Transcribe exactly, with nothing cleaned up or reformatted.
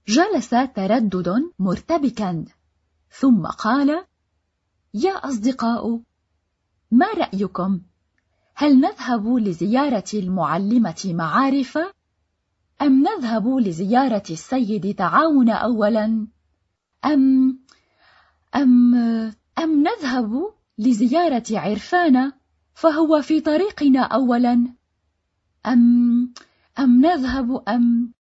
جلس تردد مرتبكا، ثم قال: يا أصدقاء، ما رأيكم؟ هل نذهب لزيارة المعلمة معارف؟ أم نذهب لزيارة السيد تعاون أولا؟ أم أم أم نذهب لزيارة عرفان فهو في طريقنا أولا؟ أم أم نذهب أم